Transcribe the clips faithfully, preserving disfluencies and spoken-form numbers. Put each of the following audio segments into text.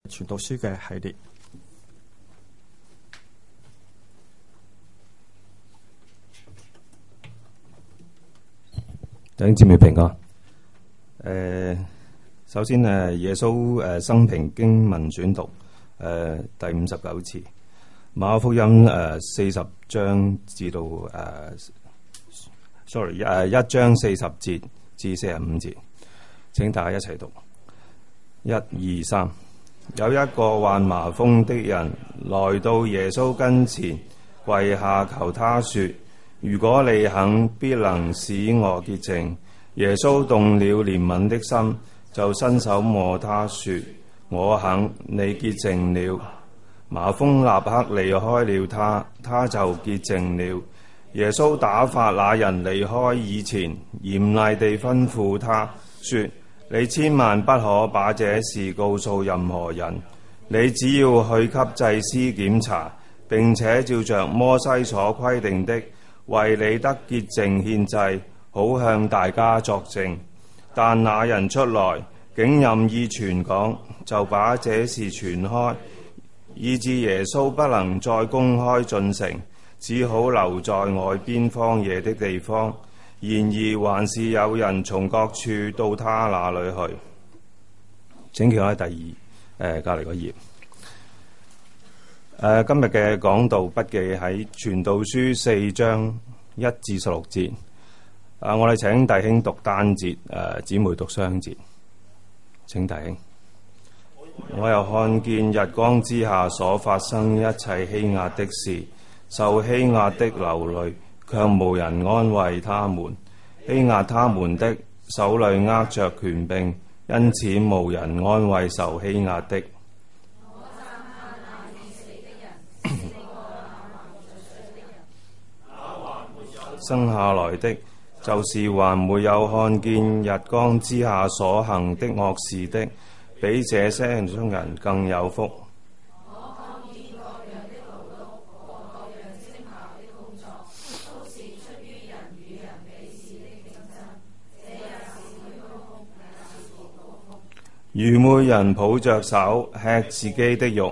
傳道書嘅系列。 弟兄姊妹平安。誒、呃，首先誒，耶穌誒生平經文選讀誒、呃、第五十九次馬可福音誒四十章至到誒、呃、，sorry 誒、呃、一章四十節至四十五節，請大家一齊讀。一二三，有一個患麻風的人來到耶穌跟前，跪下求他說：如果你肯，必能使我潔淨。耶穌動了憐憫的心，就伸手摸他說：我肯，你潔淨了。麻風立刻離開了他，他就潔淨了。耶穌打發那人離開以前，嚴厲地吩咐他說：你千萬不可把這事告訴任何人，你只要去給祭司檢查，並且照着摩西所規定的，為你得潔淨獻祭，好向大家作證。但那人出來，竟任意傳講，就把這事傳開，以致耶穌不能再公開進城，只好留在外邊荒野的地方。然而還是有人從各處到他那裏去。請叫喺第二誒隔離個頁。誒、呃、今日嘅講道筆記喺傳道書四章一至十六節。啊！我哋請弟兄讀單節，誒姊妹讀雙節。請弟兄。我又看見日光之下所發生一切欺壓的事，受欺壓的流淚，卻無人安慰他們。欺壓他們的手裏握着權柄，因此無人安慰受欺壓的。生下來的，就是還沒有看見日光之下所行的惡事的，比這些中人更有福。 我看見各樣的勞碌和各樣精巧的工作，都是出於人與人彼此的競爭，這也是虛空，也是暴風。 愚昧人抱着手吃自己的肉。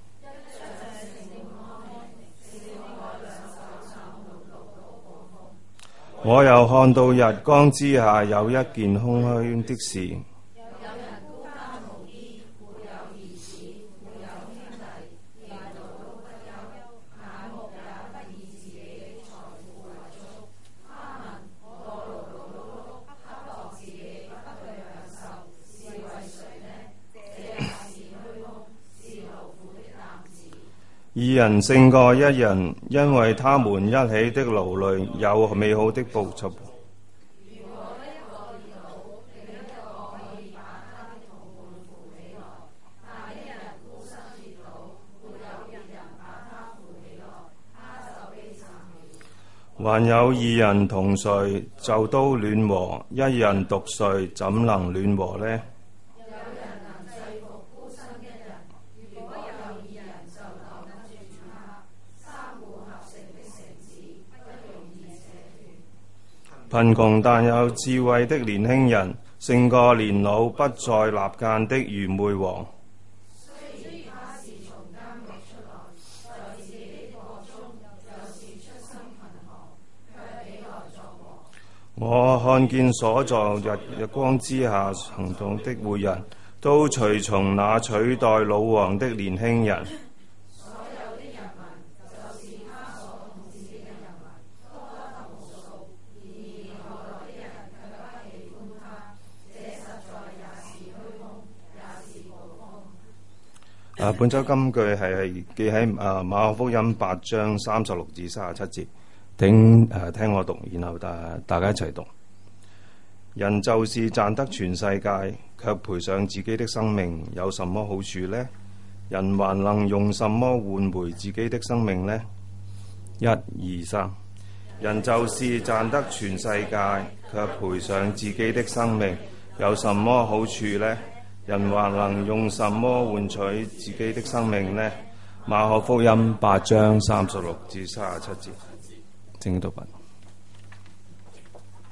我又看到日光之下有一件空虛的事。 有人孤單無依，沒有兒子，沒有兄弟，年老都不休，眼目也不以自己的財富為足。他們過勞勞碌碌，刻薄自己，不去享受，是為誰呢？這也是虛空，是勞苦的擔子。 二人勝過一人，因為他們一起的勞累有美好的報酬。 如果一個跌倒，另一個可以把他的同伴扶起來，但一人孤身跌倒，沒有別人把他扶起來，他就悲慘了。 還有二人同睡，就都暖和；一人獨睡，怎能暖和呢？ 有人能制服孤身一人，如果有二人就擋得住他。三股合成的繩子，不容易扯斷。 貧窮但有智慧的年輕人，勝過年老不再立諫的愚昧王。 雖然他是從監獄出來，在自己的國中就是出身貧寒，卻起來作王。 我看見所在日日光之下行動的活人，都隨從那取代老王的年輕人。 所有的人民，就是他所統治的人民，多得無數，然而後來的人卻不喜歡他，這實在也是虛空，也是暴風。 啊，本週金句係記喺啊馬可福音八章三十六至三十七節。聽誒、呃、聽我讀，然後大大家一齊讀。人就是賺得全世界，卻賠上自己的生命，有什麼好處呢？人還能用什麼換回自己的生命呢？一二三，人就是賺得全世界，卻賠上自己的生命，有什麼好處呢？人還能用什麼換取自己的生命呢？馬可福音八章三十六至三十七節。正讀品。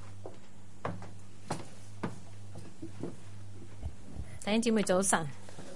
弟兄姊妹早晨。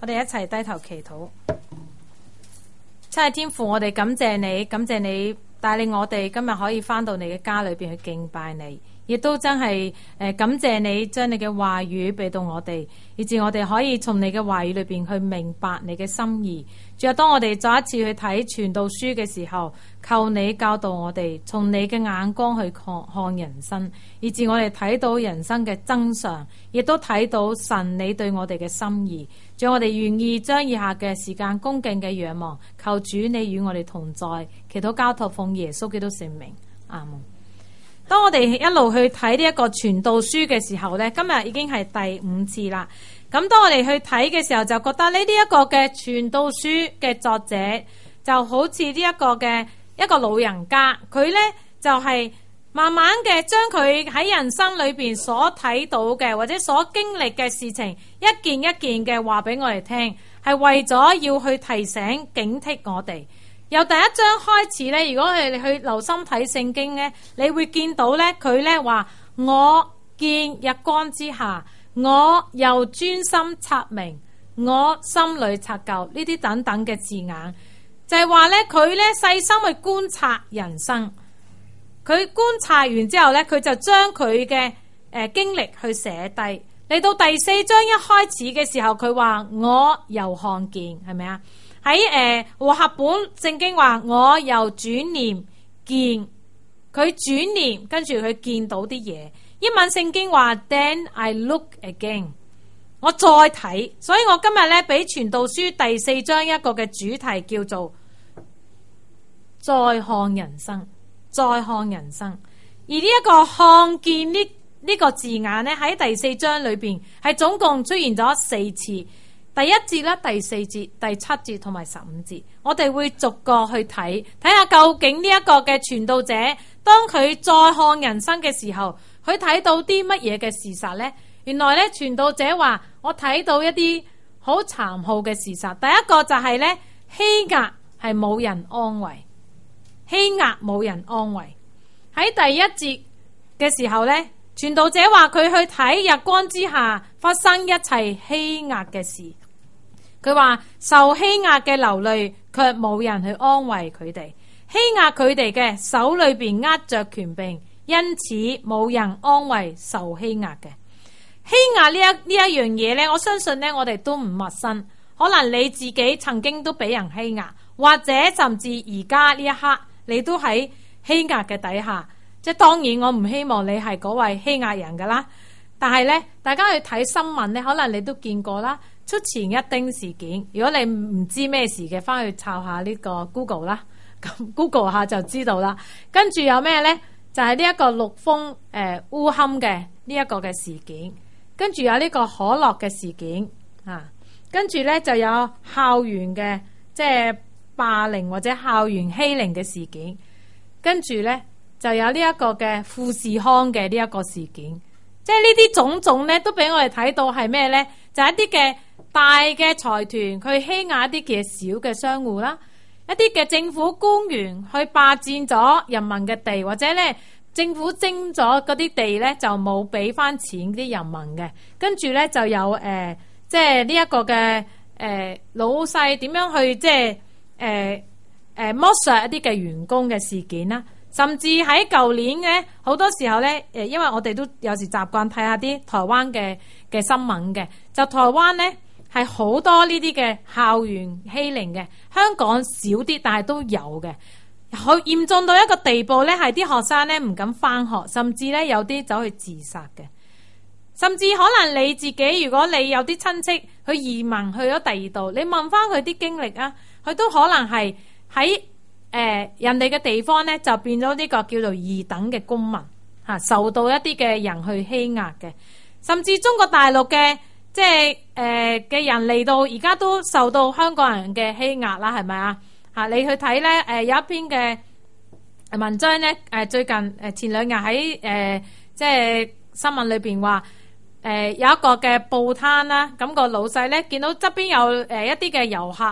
我哋一齊低頭祈禱。親愛天父，我哋感謝你，感謝你帶領我哋今日可以返到你嘅家裏邊去敬拜你，亦都真係誒感謝你將你嘅話語俾到我哋，以致我哋可以從你嘅話語裏邊去明白你嘅心意。仲有當我哋再一次去睇傳道書嘅時候，求你教導我哋從你嘅眼光去看看人生，以致我哋睇到人生嘅真相，亦都睇到神你對我哋嘅心意。仲有我哋願意將以下嘅時間恭敬嘅仰望，求主你與我哋同在，祈禱交託奉耶穌基督聖名，阿門。當我哋一路去睇呢一個傳道書嘅時候呢，今日已經係第五次啦。咁當我哋去睇嘅時候，就覺得呢呢一個嘅傳道書嘅作者就好似呢一個嘅一個老人家，佢呢就係慢慢嘅將佢喺人生裏邊所睇到嘅或者所經歷嘅事情一件一件嘅話俾我哋聽，係為咗要去提醒警惕我哋。由第一章開始呢，如果你去留心睇聖經呢，你會見到呢，佢呢話我見日光之下，我又專心察明，我心裏察究，呢啲等等嘅字眼，就係話呢，佢呢細心去觀察人生。佢觀察完之後呢，佢就將佢嘅誒經歷去寫低。嚟到第四章一開始嘅時候，佢話我又看見，係咪啊？喺誒和合本聖經話我又轉念見，佢轉念跟住佢見到啲嘢。英文聖經話 Then I look again， 我再睇。所以我今日咧俾傳道書第四章一個嘅主題叫做再看人生，再看人生。而呢一個看見呢呢個字眼咧喺第四章裏邊係總共出現咗四次。第一節啦、第四節、第七節同埋十五節，我哋會逐個去睇，睇下究竟呢一個嘅傳道者，當佢再看人生嘅時候，佢睇到啲乜嘢嘅事實呢？原來咧，傳道者話我睇到一啲好殘酷嘅事實。第一個就係咧，欺壓係冇人安慰，欺壓冇人安慰。喺第一節嘅時候咧，傳道者話佢去睇日光之下發生一切欺壓嘅事。佢話受欺壓嘅流淚，卻冇人去安慰佢哋。欺壓佢哋嘅手裏邊握着權柄，因此冇人安慰受欺壓嘅。欺壓呢一呢一樣嘢呢，我相信呢，我哋都唔陌生。可能你自己曾經都俾人欺壓，或者甚至而家呢一刻你都喺欺壓嘅底下。即係當然，我唔希望你係嗰位欺壓人噶啦。但係呢，大家去睇新聞呢，可能你都見過啦。出前一丁事件，如果你唔知咩事嘅，翻去抄下呢個 Google 啦，咁 Google 下就知道啦。跟住有咩呢？就係呢一個陸豐誒烏坎嘅呢一個嘅事件，跟住有呢個可樂嘅事件啊，跟住呢就有校園嘅即係霸凌或者校園欺凌嘅事件，跟住呢就有呢一個嘅富士康嘅呢一個事件，即係呢啲種種呢都俾我哋睇到係咩呢？就係一啲嘅大嘅財團去欺壓一啲嘅小嘅商戶啦，一啲嘅政府官員去霸佔咗人民嘅地，或者咧政府徵咗嗰啲地咧就冇俾翻錢啲人民嘅，跟住咧就有誒即係呢一個嘅誒、呃、老細點樣去即係誒誒剝削一啲嘅員工嘅事件啦，甚至喺舊年嘅好多時候咧誒，因為我哋都有時習慣睇下啲台灣嘅嘅新聞嘅，就台灣咧。係好多呢啲嘅校園欺凌嘅，香港少啲，但係都有嘅，好嚴重到一個地步咧，係啲學生咧唔敢返學，甚至咧有啲走去自殺嘅，甚至可能你自己，如果你有啲親戚去移民去咗第二度，你問返佢啲經歷啊，佢都可能係喺誒人哋嘅地方咧，就變咗呢個叫做二等嘅公民嚇，受到一啲嘅人去欺壓嘅，甚至中國大陸嘅。即係誒嘅人嚟到而家都受到香港人嘅欺壓啦，係咪啊？嚇你去睇咧誒有一篇嘅文章咧誒最近誒前兩日喺誒即係新聞裏邊話誒有一個嘅報攤啦，咁個老細咧見到側邊有誒一啲嘅遊客啦，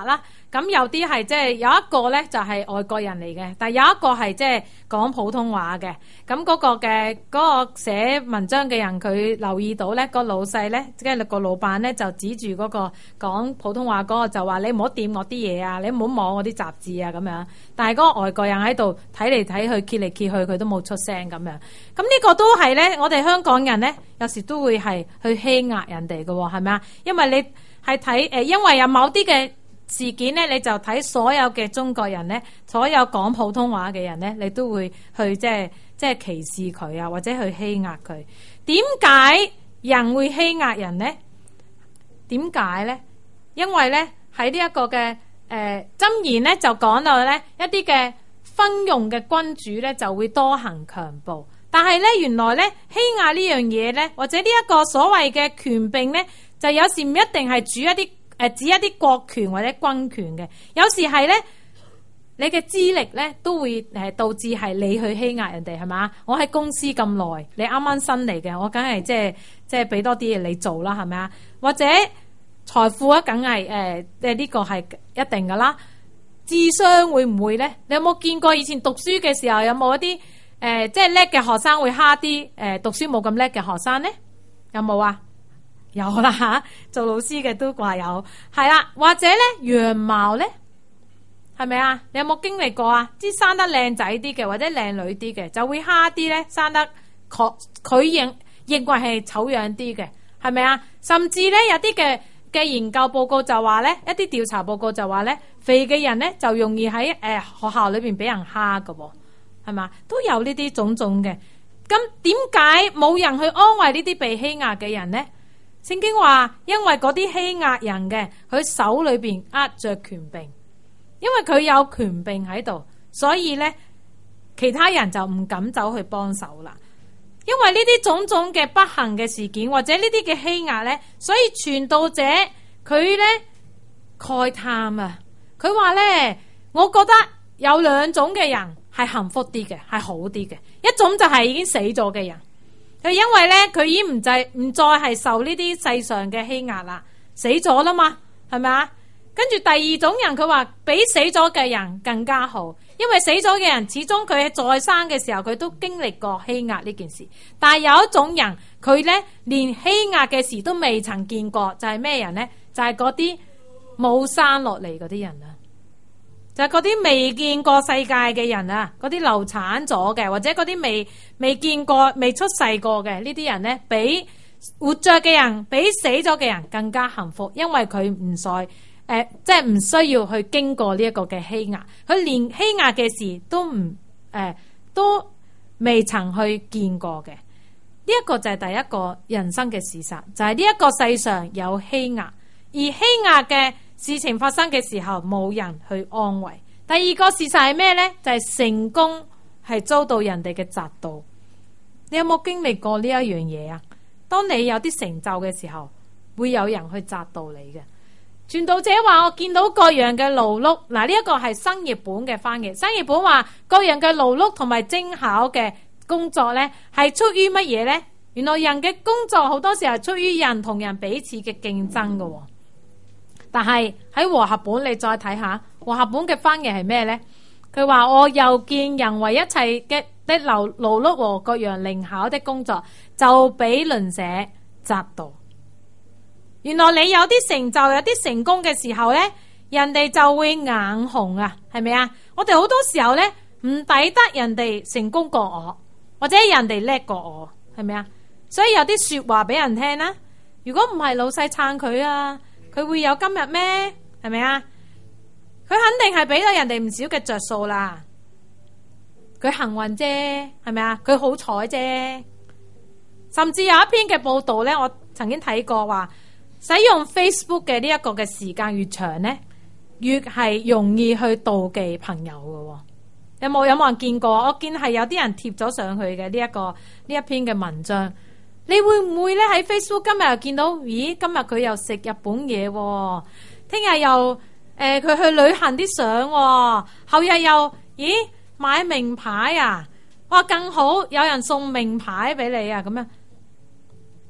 咁有啲係即係有一個咧就係外國人嚟嘅，但係有一個係即係講普通話嘅。咁嗰個嘅嗰個寫文章嘅人，佢留意到咧，個老細咧即係個老闆咧就指住嗰個講普通話嗰個就話：你唔好掂我啲嘢啊，你唔好摸我啲雜誌啊咁樣。但係嗰個外國人喺度睇嚟睇去，揭嚟揭去，佢都冇出聲咁樣。咁呢個都係咧，我哋香港人咧有時都會係去欺壓人哋嘅喎，係咪啊？因為你係睇誒，因為有某啲嘅事件咧，你就睇所有嘅中國人咧，所有講普通話嘅人咧，你都會去即係即係歧視佢啊，或者去欺壓佢。點解人會欺壓人咧？點解咧？因為咧喺呢一個嘅誒箴言咧，就講到咧一啲嘅昏庸嘅君主咧，就會多行強暴。但係咧，原來咧欺壓呢樣嘢咧，或者呢一個所謂嘅權柄咧，就有時唔一定係指一啲誒指一啲國權或者軍權嘅，有時係咧你嘅資歷咧都會誒導致係你去欺壓人哋，係嘛？我喺公司咁耐，你啱啱新嚟嘅，我梗係即係即係俾多啲嘢你做啦，係咪啊？或者財富啊，梗係誒即係呢個係一定噶啦。智商會唔會咧？你有冇見過以前讀書嘅時候有冇一啲？誒、呃，即係叻嘅學生會蝦啲誒讀書冇咁叻嘅學生咧，有冇啊？有啦吓，做老師嘅都話有，係啦。或者咧樣貌咧，係咪啊？你有冇經歷過啊？啲生得靚仔啲嘅或者靚女啲嘅，就會蝦啲咧生得佢佢認認為係醜樣啲嘅，係咪啊？甚至咧有啲嘅嘅研究報告就話咧，一啲調查報告就話咧，肥嘅人咧就容易喺誒、呃、學校裏邊俾人蝦㗎喎。係嘛，都有呢啲種種嘅。咁點解冇人去安慰呢啲被欺壓嘅人呢？聖經話，因為嗰啲欺壓人嘅，佢手裏邊握着權柄，因為佢有權柄喺度，所以咧其他人就唔敢走去幫手啦。因為呢啲種種嘅不幸嘅事件，或者呢啲嘅欺壓咧，所以傳道者佢咧慨嘆啊，佢話咧，我覺得有兩種嘅人。係幸福啲嘅，係好啲嘅。一種就係已經死咗嘅人，佢因為咧佢已經唔再唔再係受呢啲世上嘅欺壓啦，死咗啦嘛，係咪啊？跟住第二種人，佢話比死咗嘅人更加好，因為死咗嘅人始終佢喺在生嘅時候，佢都經歷過欺壓呢件事。但係有一種人，佢咧連欺壓嘅事都未曾見過，就係咩人咧？就係嗰啲冇生落嚟嗰啲人啊！就係嗰啲未見過世界嘅人啊，嗰啲流產咗嘅，或者嗰啲未未見過、未出世過嘅呢啲人咧，比活着嘅人、比死咗嘅人更加幸福，因為佢唔再誒，即係唔需要去經過呢一個嘅欺壓，佢連欺壓嘅事都唔誒、呃，都未曾去見過嘅。呢、這、一個就係第一個人生嘅事實，就係呢一個世上有欺壓，而欺壓嘅事情發生嘅時候冇人去安慰。第二個事實係咩呢？就係、是、成功係遭到人哋嘅責盜。你有冇經歷過呢一樣嘢啊？當你有啲成就嘅時候，會有人去責盜你嘅。傳道者話：我見到各樣嘅勞碌，嗱，呢一個係新譯本嘅翻譯。新譯本話各樣嘅勞碌同埋精巧嘅工作呢，係出於乜嘢呢？原來人嘅工作好多時候係出於人同人彼此嘅競爭嘅。但係喺和合本，你再睇下和合本嘅翻譯係咩呢？佢話：我又見人為一切嘅的勞勞碌和各樣靈巧的工作，就俾鄰舍責盜。原來你有啲成就、有啲成功嘅時候呢，人哋就會眼紅啊，係咪啊？我哋好多時候呢，唔抵得人哋成功過我，或者人哋叻過我，係咪啊？所以有啲說話俾人聽啦。如果唔係老細撐佢啊，佢會有今日咩？係咪啊？佢肯定係俾到人哋唔少嘅着數啦。佢幸運啫，係咪啊？佢好彩啫。甚至有一篇嘅報道呢，我曾經睇過話，使用 Facebook 嘅呢一個嘅時間越長呢，越係容易去妒忌朋友嘅。有冇有冇人見過？我見係有啲人貼咗上去嘅呢一個呢一篇嘅文章。你會唔會咧喺 Facebook 今日又見到？咦，今日佢又食日本嘢，聽日又誒佢、呃、去旅行啲相，後日又咦買名牌啊！哇，更好，有人送名牌俾你啊！咁樣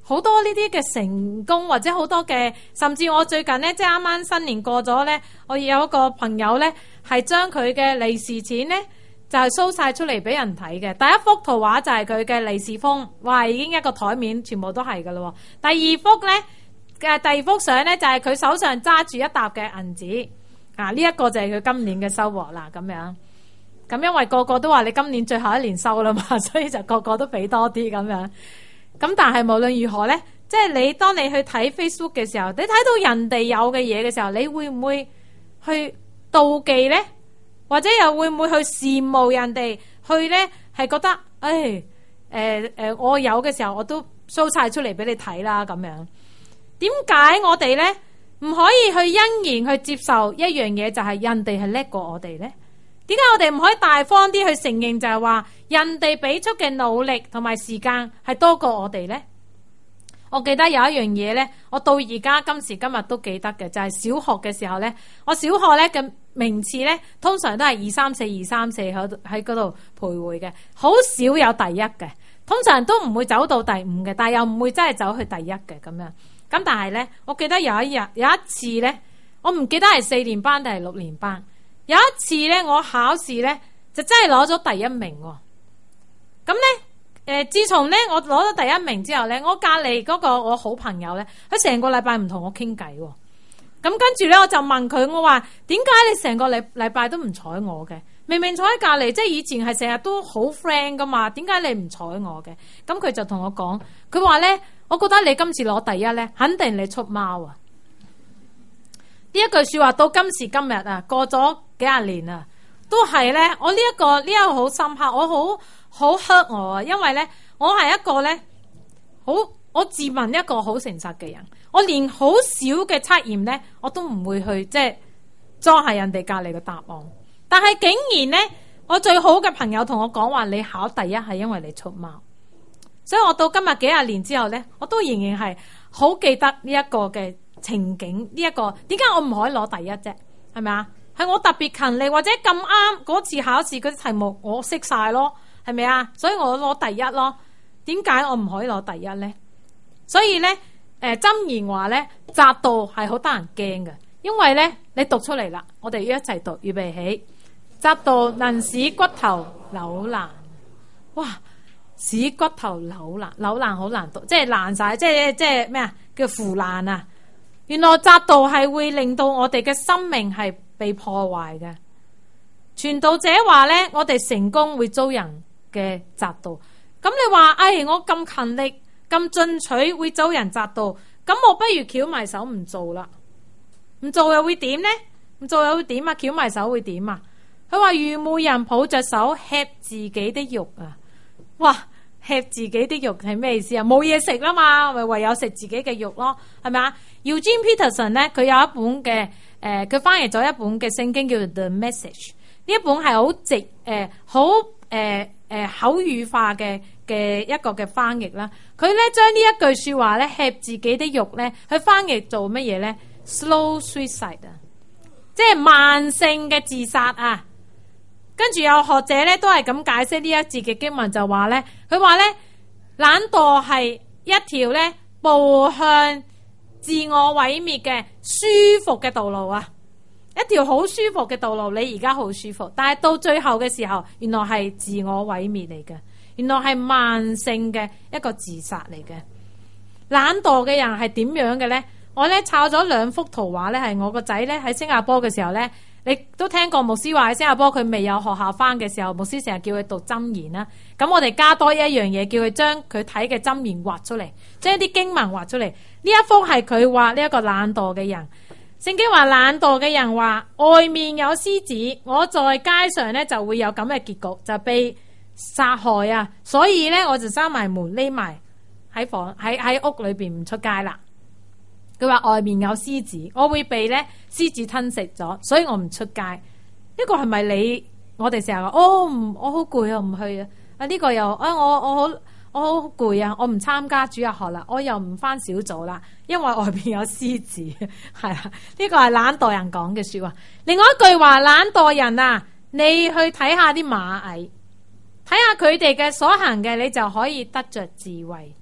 好多呢啲嘅成功或者好多嘅，甚至我最近咧即係啱啱新年過咗咧，我有一個朋友咧係將佢嘅利是錢咧就係 show 晒出嚟俾人睇嘅。第一幅圖畫就係佢嘅利是封，哇已經一個台面全部都係噶啦。第二幅咧嘅第二幅相咧就係佢手上揸住一沓嘅銀紙啊，呢一個就係佢今年嘅收穫啦咁樣。咁因為個個都話你今年最後一年收啦嘛，所以就個個都俾多啲咁樣。咁但係無論如何咧，即係你當你去睇 Facebook 嘅時候，你睇到人哋有嘅嘢嘅時候，你會唔會去妒忌咧？或者又會唔會去羨慕人哋？去咧係覺得，誒誒誒，我有嘅時候我都 show 晒出嚟俾你睇啦咁樣。點解我哋咧唔可以去欣然去接受一樣嘢，就係人哋係叻過我哋咧？點解我哋唔可以大方啲去承認，就係話人哋俾出嘅努力同埋時間係多過我哋呢？我記得有一樣嘢呢，我到而家今時今日都記得嘅，就係小學嘅時候呢。我小學呢嘅名次呢，通常都係二三四二三四喺喺嗰度徘徊嘅，好少有第一嘅，通常都唔會走到第五嘅，但係又唔會真係走去第一嘅咁樣。咁但係呢，我記得有一日有一次呢，我唔記得係四年班定係六年班。有一次咧，我考試咧就真係攞咗第一名喎。咁咧，誒，自從咧我攞咗第一名之後咧，我隔籬嗰個我好朋友咧，佢成個禮拜唔同我傾偈喎。咁跟住咧，我就問佢，我話點解你成個禮禮拜都唔睬我嘅？明明坐喺隔籬，即係以前係成日都好 friend 噶嘛，點解你唔睬我嘅？咁佢就同我講，佢話咧，我覺得你今次攞第一咧，肯定你出貓啊！呢一句說話到今時今日啊，過咗幾廿年啊，都係咧。我呢、這、一個呢一、這個好深刻，我好好 hurt 我啊，因為咧我係一個咧好我自問一個好誠實嘅人，我連好少嘅測驗咧我都唔會去即係裝係人哋隔籬嘅答案。但係竟然咧，我最好嘅朋友同我講話，你考第一係因為你出貓，所以我到今日幾廿年之後咧，我都仍然係好記得呢一個嘅情景。呢、這、一個點解我唔可以攞第一啫？係咪啊？係我特別勤力，或者咁啱嗰次考試嗰啲題目我識晒咯，係咪啊？所以我攞第一咯。點解我唔可以攞第一咧？所以咧，誒箴言話咧，嫉妒係好得人驚嘅，因為咧你讀出嚟啦，我哋要一齊讀，預備起。嫉妒能使骨頭扭爛，哇！使骨頭扭爛，扭爛好難讀，即係爛晒，即係即係咩啊？叫腐爛啊！原來嫉妒係會令到我哋嘅生命係被破壞嘅。傳道者話咧，我哋成功會遭人嘅嫉妒。咁你話，哎，我咁勤力、咁進取，會遭人嫉妒，咁我不如翹埋手唔做啦。唔做又會點呢？唔做又會點啊？翹埋手會點啊？佢話愚昧人抱着手吃自己的肉啊！哇，吃自己的肉係咩意思啊？冇嘢食啦嘛，咪唯有食自己嘅肉咯，係咪啊？Eugene Peterson 咧，佢有一本嘅誒，佢、呃、翻譯咗一本嘅聖經叫做 The Message。呢一本係好直誒，好誒誒口語化嘅嘅一個嘅翻譯啦。佢咧將呢一句說話咧，吃自己的肉咧，去翻譯做乜嘢咧 ？Slow suicide 啊，即係慢性嘅自殺啊！跟住有學者咧都係咁解釋呢一節嘅經文，就話咧，佢話咧懶惰係一條咧步向自我毀滅嘅舒服嘅道路啊，一條好舒服嘅道路。你而家好舒服，但係到最後嘅時候，原來係自我毀滅嚟嘅，原來係慢性嘅一個自殺嚟嘅。懶惰嘅人係點樣嘅咧？我咧抄咗兩幅圖畫咧，係我個仔咧喺新加坡嘅時候咧。你都聽過牧師話喺新加坡佢未有學校翻嘅時候，牧師成日叫佢讀箴言啦。咁我哋加多一樣嘢，叫佢將佢睇嘅箴言畫出嚟，將啲經文畫出嚟。呢一幅係佢畫呢一個懶惰嘅人。聖經話懶惰嘅人話，外面有獅子，我在街上咧就會有咁嘅結局，就被殺害啊！所以咧我就閂埋門，匿埋喺房喺喺屋裏邊唔出街啦。佢話外面有獅子，我會被咧獅子吞食咗，所以我唔出街。呢、這個係咪你？我哋成日話，哦，唔，我好攰啊，唔去啊。啊，呢個又啊，我我好我好攰啊，我唔參加主日學啦，我又唔返小組啦，因為外邊有獅子。係啦，呢、這個係懶惰人講嘅說話。另外一句話，懶惰人啊，你去睇下啲螞蟻，睇下佢哋嘅所行嘅，你就可以得着智慧。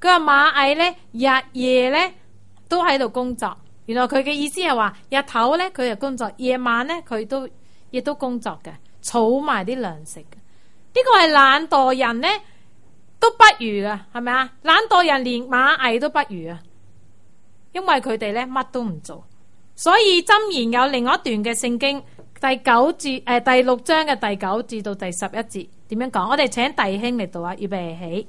佢話螞蟻咧日夜咧都喺度工作。原來佢嘅意思係話日頭咧佢就工作，夜晚咧佢都亦都工作嘅，儲埋啲糧食嘅。呢個係懶惰人咧都不如啊，係咪啊？懶惰人連螞蟻都不如啊，因為佢哋咧乜都唔做。所以箴言有另外一段嘅聖經第九節誒、呃、第六章嘅第九至到第十一節點樣講？我哋請弟兄嚟讀啊，預備起。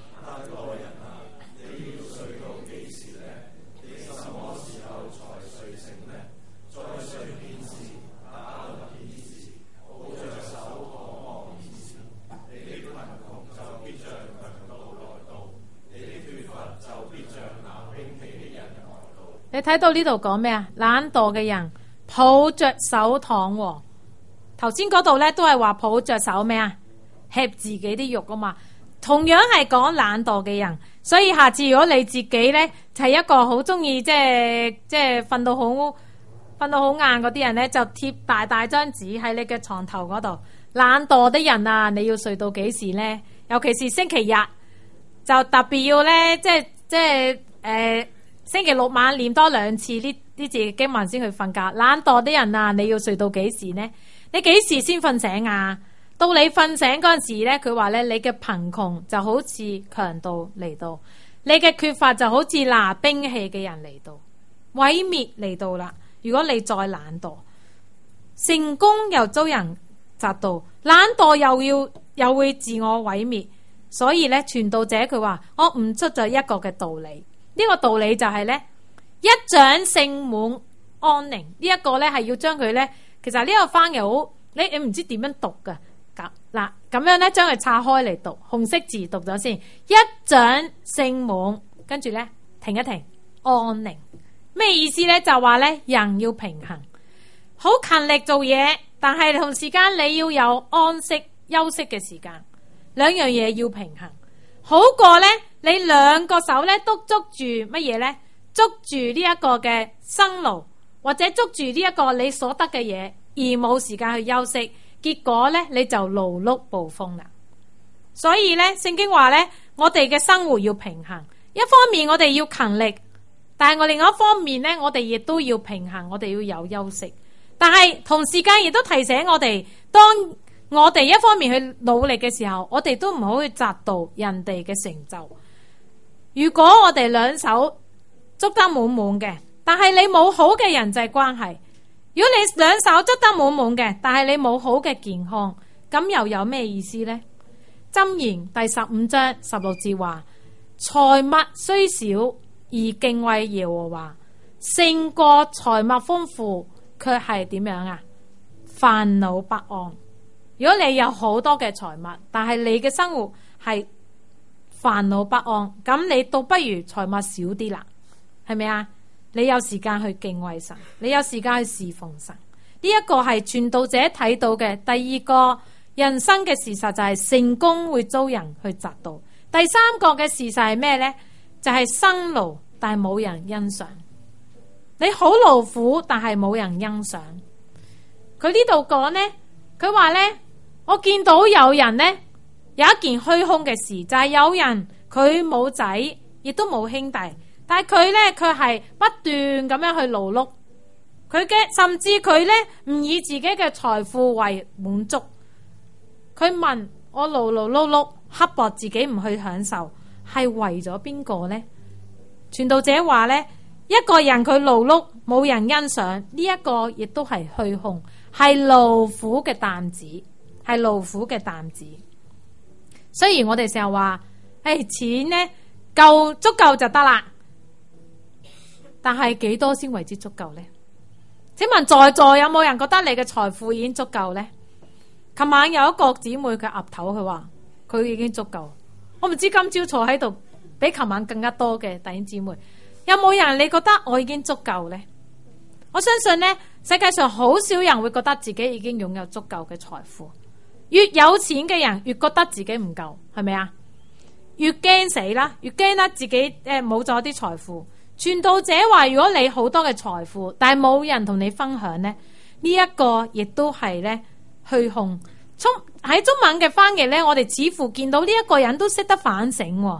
你睇到呢度講咩啊？懶惰嘅人抱着手躺臥。頭先嗰度咧都係話抱着手咩啊？吃自己啲肉啊嘛。同樣係講懶惰嘅人，所以下次如果你自己咧就係一個好中意即係即係瞓到好瞓到好晏嗰啲人咧，就貼大大張紙喺你嘅床頭嗰度。懶惰的人啊，你要睡到幾時咧？尤其是星期日就特別要咧，即係即係誒。呃星期六晚念多兩次呢呢字經文先去瞓覺。懶惰啲人啊，你要睡到幾時呢？你幾時先瞓醒啊？到你瞓醒嗰陣時咧，佢話咧，你嘅貧窮就好似強盜嚟到，你嘅缺乏就好似拿兵器嘅人嚟到，毀滅嚟到啦。如果你再懶惰，成功又遭人嫉妒，懶惰又要又會自我毀滅。所以咧，傳道者佢話我悟出咗一個嘅道理。呢個道理就係咧，一掌盛滿安寧。呢一個咧係要將佢咧，其實呢個翻譯好，你你唔知點樣讀噶。咁嗱咁樣咧，將佢拆開嚟讀，紅色字讀咗先。一掌盛滿，跟住咧停一停，安寧咩意思咧？就話咧人要平衡，好勤力做嘢，但係同時間你要有安息休息嘅時間，兩樣嘢要平衡。好過咧，你兩個手咧都捉住乜嘢咧？捉住呢一個嘅辛勞，或者捉住呢一個你所得嘅嘢，而冇時間去休息，結果咧你就勞碌暴風啦。所以咧，聖經話咧，我哋嘅生活要平衡。一方面我哋要勤力，但係我另外一方面咧，我哋亦都要平衡，我哋要有休息。但係同時間亦都提醒我哋，當我哋一方面去努力嘅時候，我哋都唔好去嫉妒人哋嘅成就。如果我哋兩手捉得滿滿嘅，但係你冇好嘅人際關係；如果你兩手捉得滿滿嘅，但係你冇好嘅健康，咁又有咩意思呢？箴言第十五章十六節話：財物雖少而敬畏耶和華，勝過財物豐富，卻係點樣啊？煩惱不安。如果你有好多嘅財物，但係你嘅生活係煩惱不安，咁你倒不如財物少啲啦，係咪啊？你有時間去敬畏神，你有時間去侍奉神，呢一個係傳道者睇到嘅第二個人生嘅事實，就係成功會遭人去嫉妒。第三個嘅事實係咩呢？就係辛勞但係冇人欣賞，你好勞苦但係冇人欣賞。佢呢度講呢，佢話呢，我見到有人呢，有一件虛空嘅事，就係有人佢冇仔，亦都冇兄弟，但係佢呢，佢係不斷咁樣去勞碌，佢嘅甚至佢呢，唔以自己嘅財富為滿足。佢問我勞勞碌碌，刻薄自己唔去享受，係為咗邊個呢？傳道者話呢，一個人佢勞碌冇人欣賞，呢一個亦都係虛空，係勞苦嘅擔子，係勞苦嘅擔子。雖然我哋成日話，誒，錢呢夠足夠就得啦，但係幾多先為之足夠呢？請問在座有冇人覺得你嘅財富已經足夠呢？琴晚有一個姊妹佢岌頭，佢話佢已經足夠。我唔知今朝坐喺度比琴晚更加多嘅弟兄姊妹，有冇人你覺得我已經足夠呢？我相信呢，世界上好少人會覺得自己已經擁有足夠嘅財富。越有錢嘅人越覺得自己唔夠，係咪啊？越驚死啦，越驚得自己誒冇咗啲財富。傳道者話：如果你好多嘅財富，但係冇人同你分享呢，呢、這、一個亦都係呢虛空。喺中文嘅翻譯呢，我哋似乎見到呢一個人都識得反省，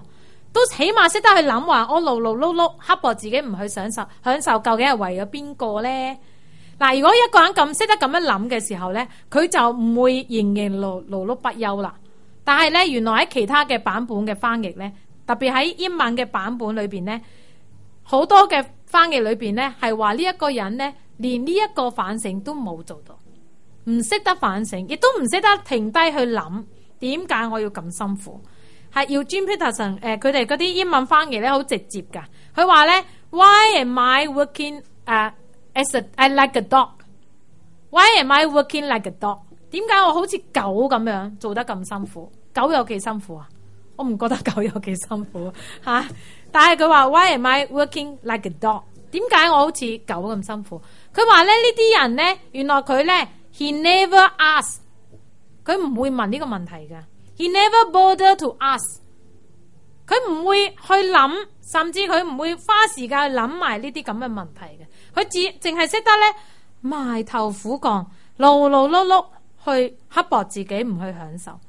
都起碼識得去諗話，我勞勞碌碌刻薄自己唔去享受，享受究竟係為咗邊個咧？嗱，如果一個人咁識得咁樣諗嘅時候咧，佢就唔會仍然勞勞碌不休啦。但係咧，原來喺其他嘅版本嘅翻譯咧，特別喺英文嘅版本裏邊咧，好多嘅翻譯裏邊咧係話呢一個人咧，連呢一個反省都冇做到，唔識得反省，亦都唔識得停低去諗點解我要咁辛苦。係要 Jim Peterson 誒，佢哋嗰啲英文翻譯咧好直接噶。佢話咧 ，Why am I working 誒、uh, as a I like a dog？Why am I working like a dog？ 點解我好似狗咁樣做得咁辛苦？狗有幾辛苦啊？我唔覺得狗有幾辛苦吓、啊。但係佢話 Why am I working like a dog？ 點解我好似狗咁辛苦？佢話咧呢啲人咧，原來佢咧 He never ask， 佢唔會問呢個問題噶。He never bother to ask， 佢唔會去諗，甚至佢唔會花時間去諗埋呢啲咁嘅問題嘅。佢只淨係識得咧埋頭苦幹，勞勞碌碌去刻薄自己，唔去享受。誒、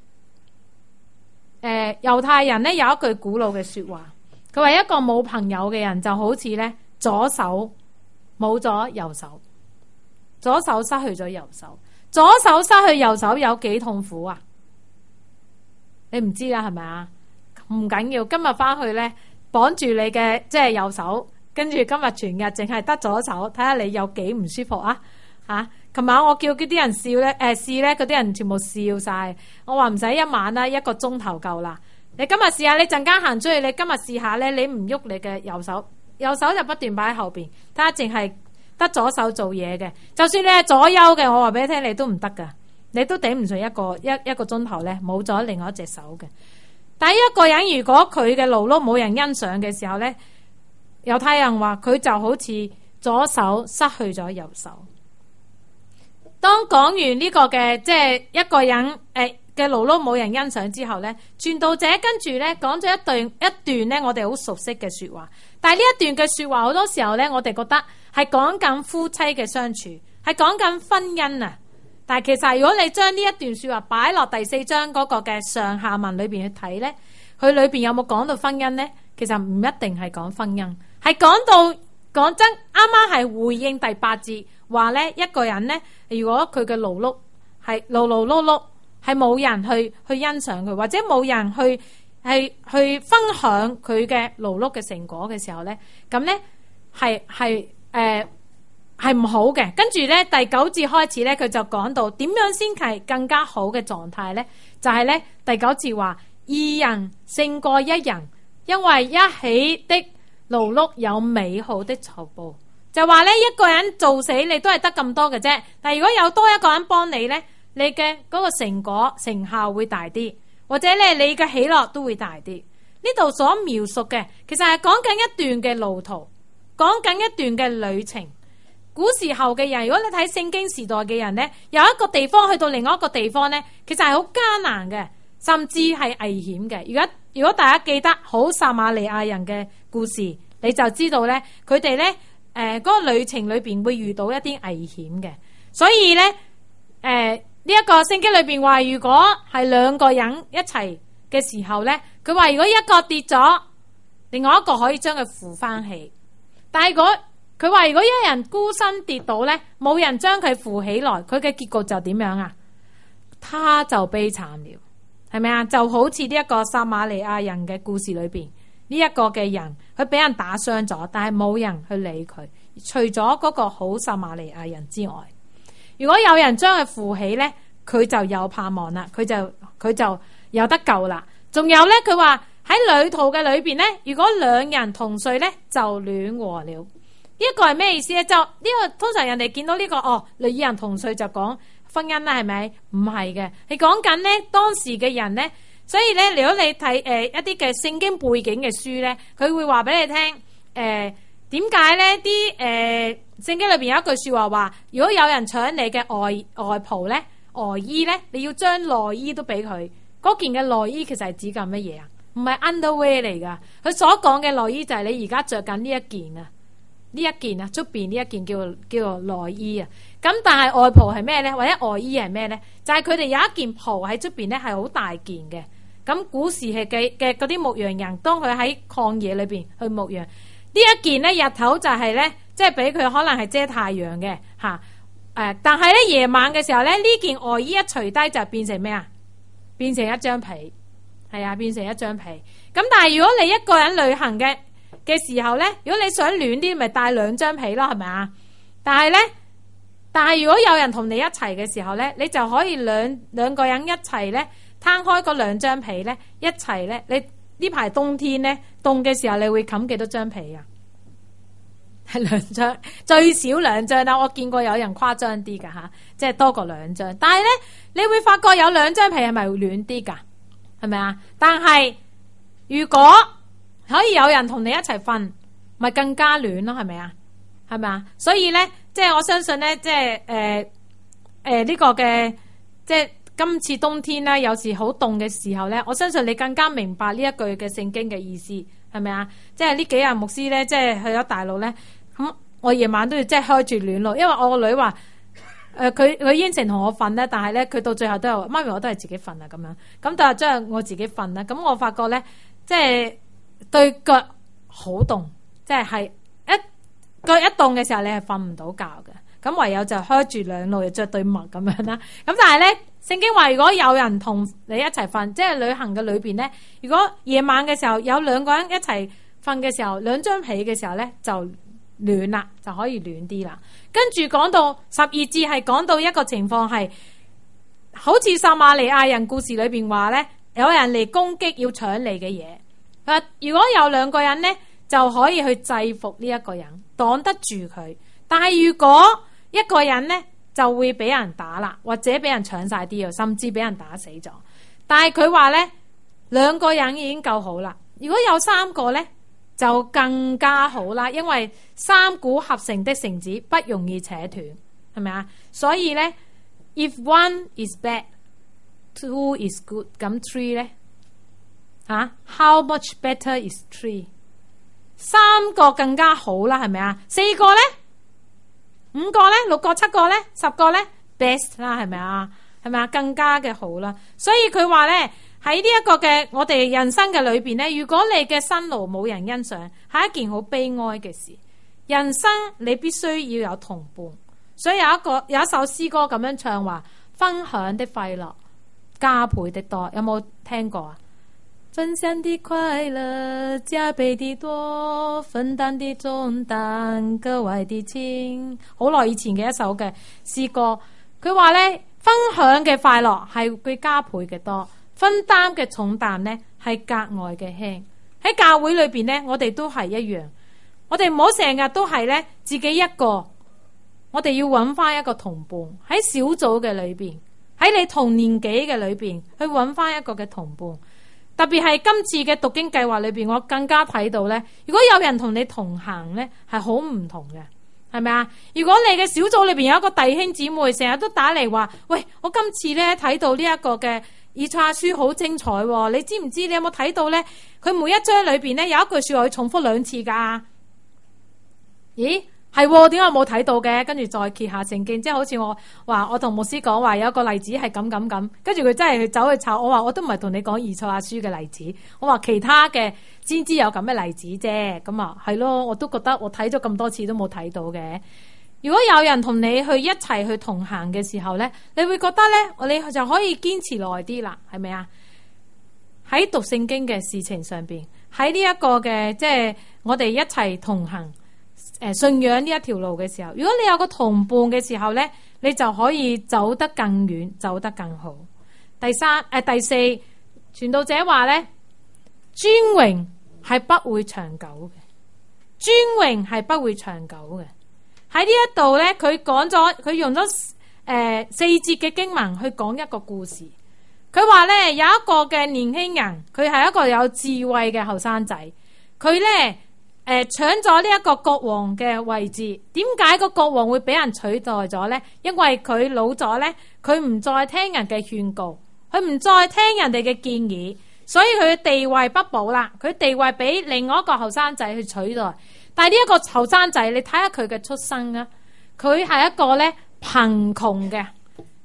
呃，猶太人咧有一句古老嘅說話，佢話一個冇朋友嘅人就好似咧左手冇咗右手，左手失去咗右手，左手失去右手有幾痛苦啊？你唔知啦，係咪啊？唔緊要，今日翻去咧綁住你嘅即係右手，跟住今日全日淨係得左手，睇下你有幾唔舒服啊！吓、啊，琴晚我叫嗰啲人笑咧，誒、呃、試咧，嗰啲人全部笑晒。我話唔使一晚啦，一個鐘頭夠啦。你今日試下，你陣間行出去，你今日試下咧，你唔喐你嘅右手，右手就不斷擺喺後邊，睇下淨係得左手做嘢嘅。就算你係左右嘅，我話俾你聽，你都唔得噶。你都頂唔順一個一一個鐘頭咧，冇咗另外一隻手嘅。但係一個人如果佢嘅勞碌冇人欣賞嘅時候咧，猶太人話佢就好似左手失去咗右手。當講完呢個嘅即係一個人誒嘅勞碌冇人欣賞之後咧，傳道者跟住咧講咗一段一段咧我哋好熟悉嘅說話。但係呢一段嘅說話好多時候咧，我哋覺得係講緊夫妻嘅相處，係講緊婚姻啊。但係其實如果你將呢一段說話擺落第四章嗰個嘅上下文裏邊去睇咧，佢裏邊有冇講到婚姻咧？其實唔一定係講婚姻，係講到講真，啱啱係回應第八節話咧，一個人咧，如果佢嘅勞碌係勞勞碌碌，係冇人去去欣賞佢，或者冇人去係去分享佢嘅勞碌嘅成果嘅時候咧，咁咧係係誒。係唔好嘅。跟住咧第九節開始咧，佢就講到點樣先係更加好嘅狀態咧？就係、是、咧第九節話二人勝過一人，因為一起的勞碌有美好的酬報。就話咧一個人做死你都係得咁多嘅啫，但係如果有多一個人幫你咧，你嘅嗰個成果成效會大啲，或者咧你嘅喜樂都會大啲。呢度所描述嘅其實係講緊一段嘅路途，講緊一段嘅旅程。古時候嘅人，如果你睇聖經時代嘅人呢，由一個地方去到另外一個地方呢，其實係好艱難嘅，甚至係危險嘅。如果如果大家記得好撒瑪利亞人嘅故事，你就知道呢，佢哋呢誒嗰、呃嗰個旅程裏邊會遇到一啲危險嘅。所以呢，誒呢一個聖經裏邊話，如果係兩個人一齊嘅時候呢，佢話如果一個跌咗，另外一個可以將佢扶翻起。但係如果佢話如果一人孤身跌倒咧，冇人將佢扶起來，佢嘅結局就點樣啊？他就悲慘了，係咪啊？就好似呢一個撒瑪利亞人嘅故事裏邊，呢、這、一個嘅人佢俾人打傷咗，但係冇人去理佢，除咗嗰個好撒瑪利亞人之外，如果有人將佢扶起咧，佢就有盼望啦，佢就佢就有得救啦。仲有咧，佢話喺旅途嘅裏邊咧，如果兩人同睡咧，就暖和了。呢、這、一個係咩意思咧？就呢、這個通常人哋見到呢、這個哦，二人同睡就講婚姻啦，係咪？唔係嘅，係講緊咧當時嘅人咧。所以咧，如果你睇誒、呃、一啲嘅聖經背景嘅書咧，佢會話俾你聽誒點解咧？啲誒、呃、聖經裏邊有一句說話話，如果有人搶你嘅外外袍咧、外衣咧，你要將內衣都俾佢。嗰件嘅內衣其實係指緊乜嘢啊？唔係 underwear 嚟噶，佢所講嘅內衣就係你而家着緊呢一件啊。呢一件啊，出邊呢一件叫做叫做內衣啊。咁但係外袍係咩咧？或者外衣係咩咧？就係佢哋有一件袍喺出邊咧，係好大件嘅。 咁古時係嘅嘅嗰啲牧羊人，當佢喺曠野裏邊去牧羊，呢一件咧日頭就係咧，即係俾佢可能係遮太陽嘅嚇。誒，但係咧夜晚嘅時候咧，呢件外衣一除低就變成咩啊？變成一張被，係啊，變成一張被。咁但係如果你一個人旅行嘅嘅時候咧，如果你想暖啲，咪帶兩張被咯，係咪啊？但係咧，但係如果有人同你一齊嘅時候咧，你就可以兩兩個人一齊咧攤開嗰兩張被咧，一齊咧。你呢排冬天咧凍嘅時候，你會冚幾多張被啊？係兩張，最少兩張啦。我見過有人誇張啲噶吓，即係多過兩張。但係咧，你會發覺有兩張被係咪會暖啲噶？係咪啊？但係如果可以有人同你一齊瞓，咪更加暖咯？係咪啊？係咪啊？所以咧，即係我相信咧，即係誒誒呢個嘅，即係今次冬天咧，有時好凍嘅時候咧，我相信你更加明白呢一句嘅聖經嘅意思。係咪啊？即係呢幾日牧師咧，即係去咗大陸咧，咁我夜晚都要即係開住暖爐，因為我個女話，誒佢佢應承同我瞓咧，但係咧佢到最後都係媽咪，我都係自己瞓啊咁樣，咁但係即係我自己瞓啦。咁我發覺咧，即係對腳好凍，即係係一腳一凍嘅時候，你係瞓唔到覺嘅。咁唯有就開住兩路，又着對襪咁樣啦。咁但係咧，聖經話如果有人同你一齊瞓，即係旅行嘅裏邊咧，如果夜晚嘅時候有兩個人一齊瞓嘅時候，兩張被嘅時候咧就暖啦，就可以暖啲啦。跟住講到十二節係講到一個情況係，好似撒瑪利亞人故事裏邊話咧，有人嚟攻擊要搶你嘅嘢。誒，如果有兩個人咧，就可以去制服呢一個人，擋得住佢。但係如果一個人咧就會俾人打啦，或者俾人搶晒啲，甚至俾人打死咗。但係佢話咧，兩個人已經夠好啦。如果有三個咧，就更加好啦，因為三股合成的繩子不容易扯斷，係咪啊？所以咧 ，if one is bad, two is good，咁 three 咧，啊 ，how much better is three？ 三個更加好啦，係咪啊？四個咧？五個咧，六個、七個咧，十個咧 ，best 啦，係咪啊？係咪啊？更加嘅好啦。所以佢話咧，喺呢一個嘅我哋人生嘅裏邊咧，如果你嘅辛勞冇人欣賞，係一件好悲哀嘅事。人生你必須要有同伴。所以有一個有一首詩歌咁樣唱話：分享的快樂加倍的多。有冇聽過啊？分享的快樂加倍的多，分擔的重擔格外的輕。好耐以前嘅一首嘅詩歌，佢話咧，分享嘅快樂係會加倍嘅多，分擔嘅重擔咧係格外嘅輕。喺教會裏邊咧，我哋都係一樣，我哋唔好成日都係咧自己一個，我哋要揾翻一個同伴喺小組嘅裏邊，喺你同年紀嘅裏邊去揾翻一個嘅同伴。特別係今次嘅讀經計劃裏邊，我更加睇到咧，如果有人同你同行咧，係好唔同嘅，係咪啊？如果你嘅小組裏邊有一個弟兄姊妹成日都打嚟話，喂，我今次咧睇到呢一個嘅以賽亞書好精彩，你知唔知？你有冇睇到咧？佢每一章裏邊咧有一句說話，佢重複兩次噶。咦？係點解我冇睇到嘅？跟住再揭下聖經，即係好似我話我同牧師講話有一個例子係咁咁咁，跟住佢真係去走去查。我話我都唔係同你講以賽亞書嘅例子，我話其他嘅先知有咁嘅例子啫。咁啊係咯，我都覺得我睇咗咁多次都冇睇到嘅。如果有人同你去一齊去同行嘅時候咧，你會覺得咧，你就可以堅持耐啲啦，係咪啊？喺讀聖經嘅事情上邊，喺呢一個嘅即係我哋一齊同行。誒，信仰呢一條路嘅時候，如果你有個同伴嘅時候咧，你就可以走得更遠，走得更好。第三誒、呃，第四，傳道者話咧，尊榮係不會長久嘅，尊榮係不會長久嘅。喺呢一度咧，佢講咗，佢用咗誒、呃、四節嘅經文去講一個故事。佢話咧，有一個嘅年輕人，佢係一個有智慧嘅後生仔，佢咧。誒，搶咗呢一個國王嘅位置，點解個國王會俾人取代咗呢？因為佢老咗呢，佢唔再聽人嘅勸告，佢唔再聽人哋嘅建議，所以佢嘅地位不保啦。佢地位俾另外一個後生仔去取代。但係呢一個後生仔，你睇下佢嘅出身啊，佢係一個咧貧窮嘅，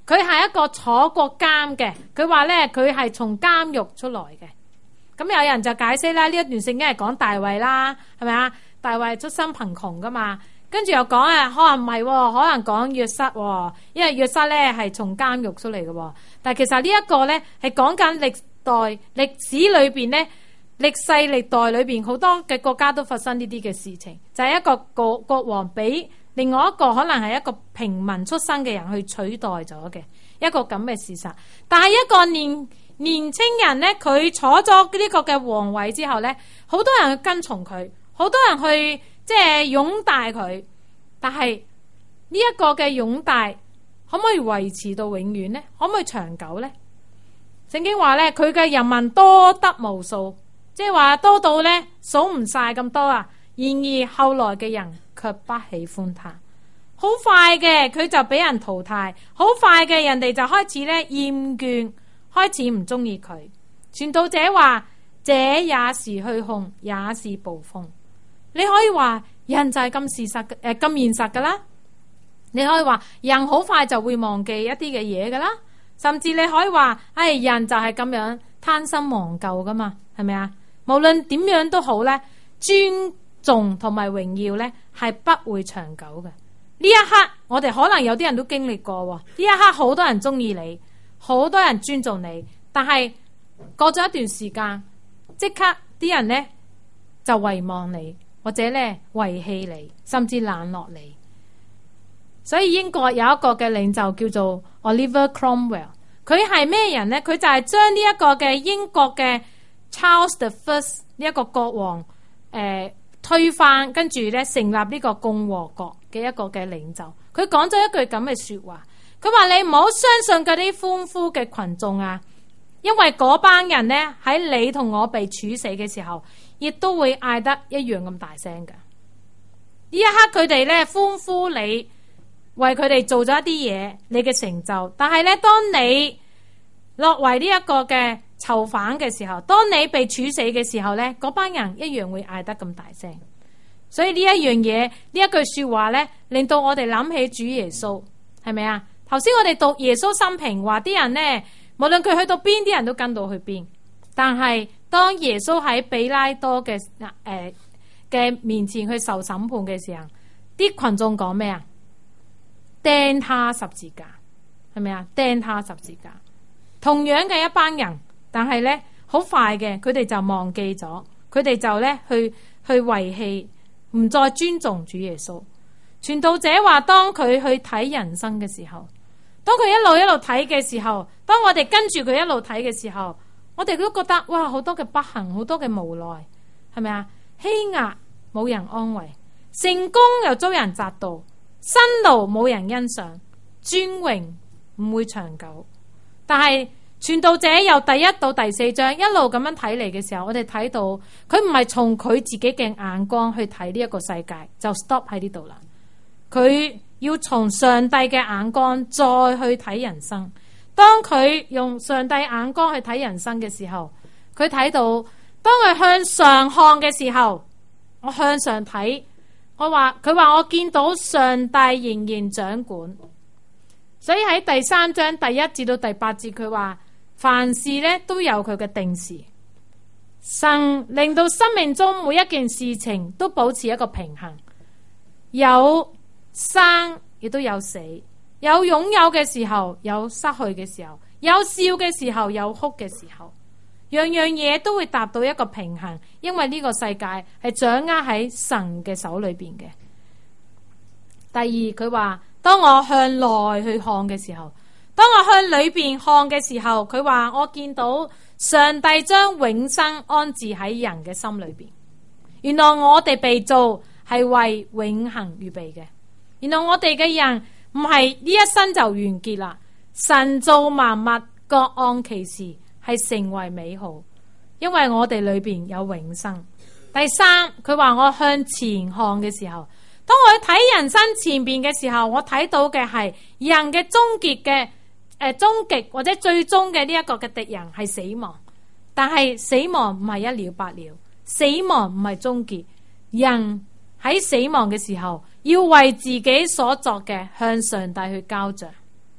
佢係一個坐過監嘅，佢話咧佢係從監獄出來嘅。咁有人就解釋啦，呢一段聖經係講大衛啦，係咪啊？大衛出身貧窮噶嘛，跟住又講啊，可能唔係，可能講約瑟，因為約瑟咧係從監獄出嚟嘅。但係其實呢一個咧係講緊歷代歷史裏邊咧，歷世歷代裏邊好多嘅國家都發生呢啲嘅事情，就係、是、一個國國王俾另外一個可能係一個平民出身嘅人去取代咗嘅一個咁嘅事實。但係一個年年青人咧，佢坐咗呢個嘅皇位之後咧，好多人去跟從佢，好多人去即係擁戴佢。但係呢一個嘅擁戴可唔可以維持到永遠呢？可唔可以長久呢？聖經話咧，佢嘅人民多得無數，即係話多到咧數唔晒咁多啊。然而後來嘅人卻不喜歡他，好快嘅佢就俾人淘汰，好快嘅人哋就開始咧厭倦，開始唔中意佢。傳道者話：這也是虛空，也是捕風。你可以話人就係咁事實誒，咁現實噶啦。你可以話人好快就會忘記一啲嘅嘢噶啦，甚至你可以話，唉，人就係咁樣貪新忘舊噶嘛，係咪啊？無論點樣都好咧，尊重同埋榮耀咧係不會長久嘅。呢一刻我哋可能有啲人都經歷過，呢一刻好多人中意你，好多人尊重你，但係過咗一段時間，即刻啲人咧就遺忘你，或者咧遺棄你，甚至冷落你。所以英國有一個嘅領袖叫做 Oliver Cromwell， 佢係咩人呢？佢就係將呢一個嘅英國嘅 Charles the First 呢一個國王誒、呃、推翻，跟住咧成立呢個共和國嘅一個嘅領袖。佢講咗一句咁嘅說話，佢話你唔好相信嗰啲歡呼嘅群眾啊，因為嗰班人呢，喺你同我被處死嘅時候，亦都會嗌得一樣咁大聲㗎。呢一刻佢哋咧歡呼你，為佢哋做咗一啲嘢，你嘅成就。但係咧，當你落為呢一個嘅囚犯嘅時候，當你被處死嘅時候咧，嗰班人一樣會嗌得咁大聲。所以呢一樣嘢，呢一句說話咧，令到我哋諗起主耶穌，係咪啊？頭先我哋讀耶穌生平，話啲人咧，無論佢去到邊，啲人都跟到去邊。但係當耶穌喺比拉多嘅誒嘅面前去受審判嘅時候，啲群眾講咩啊？釘他十字架，係咪啊？釘他十字架，同樣嘅一班人，但係咧好快嘅，佢哋就忘記咗，佢哋就咧去去遺棄，唔再尊重主耶穌。傳道者話，當佢去睇人生嘅時候，當佢一路一路睇嘅時候，當我哋跟住佢一路睇嘅時候，我哋都覺得哇，好多嘅不幸，好多嘅無奈，係咪啊？欺壓冇人安慰，成功又遭人責道，辛勞冇人欣賞，尊榮唔會長久。但係傳道者由第一到第四章一路咁樣睇嚟嘅時候，我哋睇到佢唔係從佢自己嘅眼光去睇呢一個世界，就 stop 喺呢度啦。佢要從上帝嘅眼光再去睇人生。當佢用上帝眼光去睇人生嘅時候，佢睇到當佢向上看嘅時候，我向上睇，我話佢話我見到上帝仍然掌管。所以喺第三章第一至到第八節，佢話凡事咧都有佢嘅定時，神令到生命中每一件事情都保持一個平衡，有生亦都有死，有擁有嘅時候，有失去嘅時候，有笑嘅時候，有哭嘅時候，樣樣嘢都會達到一個平衡，因為呢個世界係掌握喺神嘅手裏邊嘅。第二，佢話當我向內去看嘅時候，當我向裏邊看嘅時候，佢話我見到上帝將永生安置喺人嘅心裏邊。原來我哋被造係為永恆預備嘅。原來我哋嘅人唔係呢一生就完結啦。神造萬物各按其時，係成為美好，因為我哋裏邊有永生。第三，佢話我向前看嘅時候，當我去睇人生前邊嘅時候，我睇到嘅係人嘅終結嘅誒終極或者最終嘅呢一個嘅敵人係死亡。但係死亡唔係一了百了，死亡唔係終結。人喺死亡嘅時候，要為自己所作嘅向上帝去交賬。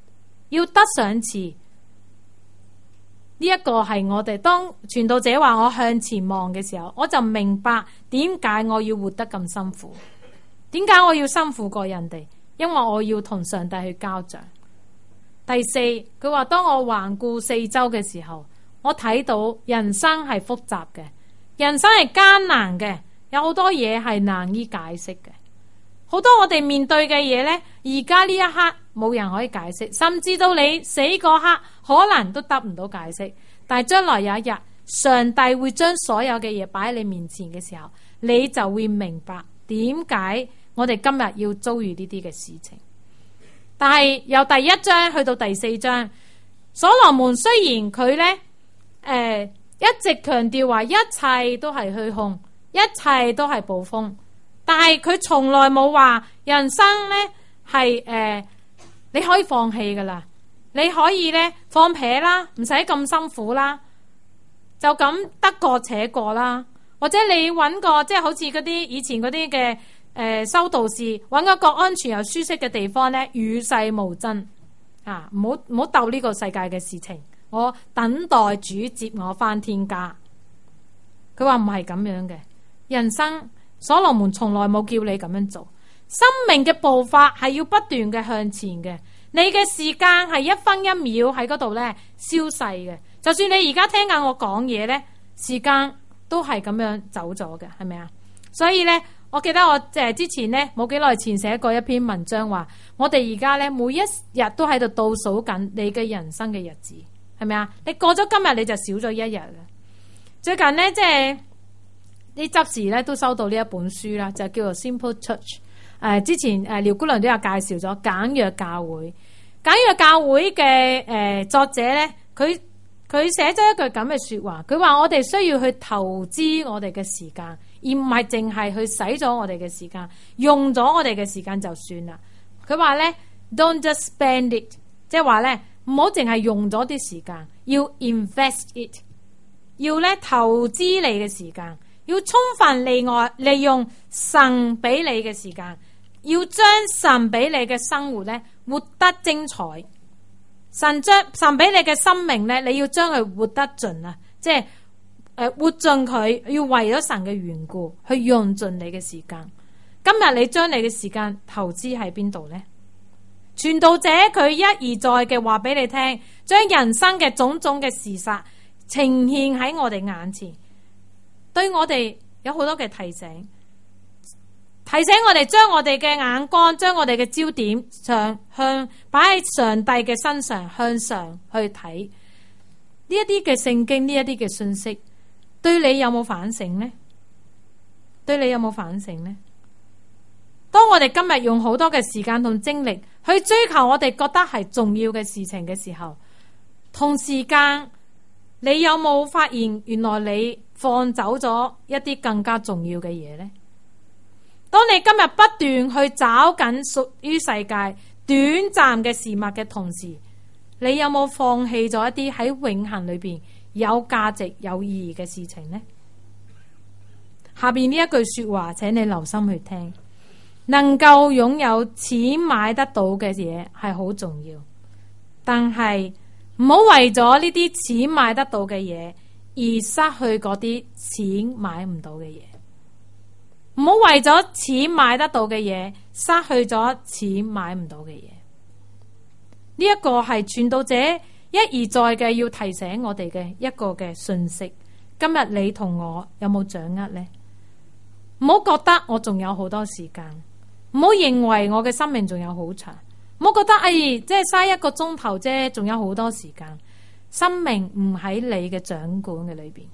要得賞賜。呢一個係我哋當傳道者話我向前望嘅時候，我就明白點解我要活得咁辛苦，點解我要辛苦過人哋，因為我要同上帝去交賬。第四，佢話當我環顧四周嘅時候，我睇到人生係複雜嘅，人生係艱難嘅，有好多嘢係難以解釋嘅。好多我哋面對嘅嘢呢，而家呢一刻冇人可以解釋，甚至到你死嗰刻可能都得唔到解釋。但係將來有一日，上帝會將所有嘅嘢擺喺你面前嘅時候，你就會明白點解我哋今日要遭遇呢啲嘅事情。但係由第一章去到第四章，所羅門雖然佢呢誒、呃、一直強調話一切都係虛空，一切都係暴風。但係佢從來冇話人生呢係誒、呃、你可以放棄噶啦，你可以呢放撇啦，唔使咁辛苦啦，就咁得過且過啦。或者你揾個即係好似嗰啲以前嗰啲嘅誒修道士，揾一個安全又舒適嘅地方呢，與世無爭啊！唔好唔好鬥呢個世界嘅事情，我等待主接我返天家。佢話唔係咁樣嘅人生。所羅門從來冇叫你咁樣做，生命嘅步伐係要不斷嘅向前嘅，你嘅時間係一分一秒喺嗰度咧消逝嘅。就算你而家聽緊我講嘢咧，時間都係咁樣走咗嘅，係咪啊？所以咧，我記得我誒之前咧冇幾耐前寫過一篇文章話，我哋而家咧每一日都喺度倒數緊你嘅人生嘅日子，係咪啊？你過咗今日你就少咗一日啦。最近咧即係。啲執事咧都收到呢一本書啦，就叫做 Simple Church。誒、呃，之前誒廖姑娘都有介紹咗簡約教會。簡約教會嘅誒、呃、作者咧，佢佢寫咗一句咁嘅說話，佢話我哋需要去投資我哋嘅時間，而唔係淨係去使咗我哋嘅時間，用咗我哋嘅時間就算啦。佢話咧 ，Don't just spend it， 即係話咧唔好淨係用咗啲時間，要 invest it， 要咧投資你嘅時間。要充分利外利用神俾你嘅時間，要將神俾你嘅生活咧活得精彩。神將神俾你嘅生命咧，你要將佢活得盡啊！即係誒活盡佢，要為咗神嘅緣故去用盡你嘅時間。今日你將你嘅時間投資喺邊度呢？傳道者佢一而再嘅話俾你聽，將人生嘅種種嘅事實呈現喺我哋眼前。對我哋有好多嘅提醒，提醒我哋將我哋嘅眼光，將我哋嘅焦點上向擺喺上帝嘅身上，向上去睇呢一啲嘅聖經，呢一啲嘅信息，對你有冇反省呢？對你有冇反省呢？當我哋今日用好多嘅時間同精力去追求我哋覺得係重要嘅事情嘅時候，同時間你有冇發現原來你放走咗一啲更加重要嘅嘢呢？當你今日不斷去找緊屬於世界短暫嘅事物嘅同時，你有冇放棄咗一啲喺永恆裏邊有價值有意義嘅事情呢？下邊呢一句說話，請你留心去聽。能夠擁有錢買得到嘅嘢係好重要，但係唔好為咗呢啲錢買得到嘅嘢而失去嗰啲錢買唔到嘅嘢。唔好為咗錢買得到嘅嘢失去咗錢買唔到嘅嘢。呢一個係傳道者一而再嘅要提醒我哋嘅一個嘅訊息。今日你同我有冇掌握呢？唔好覺得我仲有好多時間，唔好認為我嘅生命仲有好長，唔好覺得哎，即係嘥一個鐘頭啫，仲有好多時間。生命唔喺你嘅掌管嘅裏邊。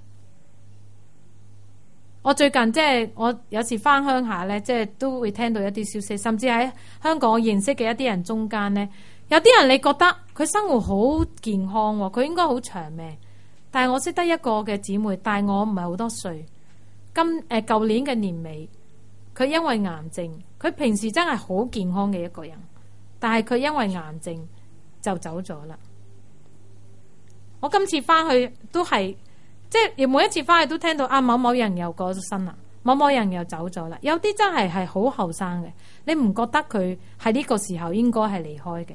我最近即係我有時翻鄉下咧，即係都會聽到一啲消息，甚至喺香港我認識嘅一啲人中間咧，有啲人你覺得佢生活好健康，佢應該好長命，但係我識得一個嘅姊妹，大我唔係好多歲，今誒舊年嘅年尾，佢因為癌症，佢平時真係好健康嘅一個人，但係佢因為癌症就走咗啦。我今次翻去都係。即係每一次翻去都聽到啊，某某人又過咗身啦，某某人又走咗啦。有啲真係係好後生嘅，你唔覺得佢喺呢個時候應該係離開嘅？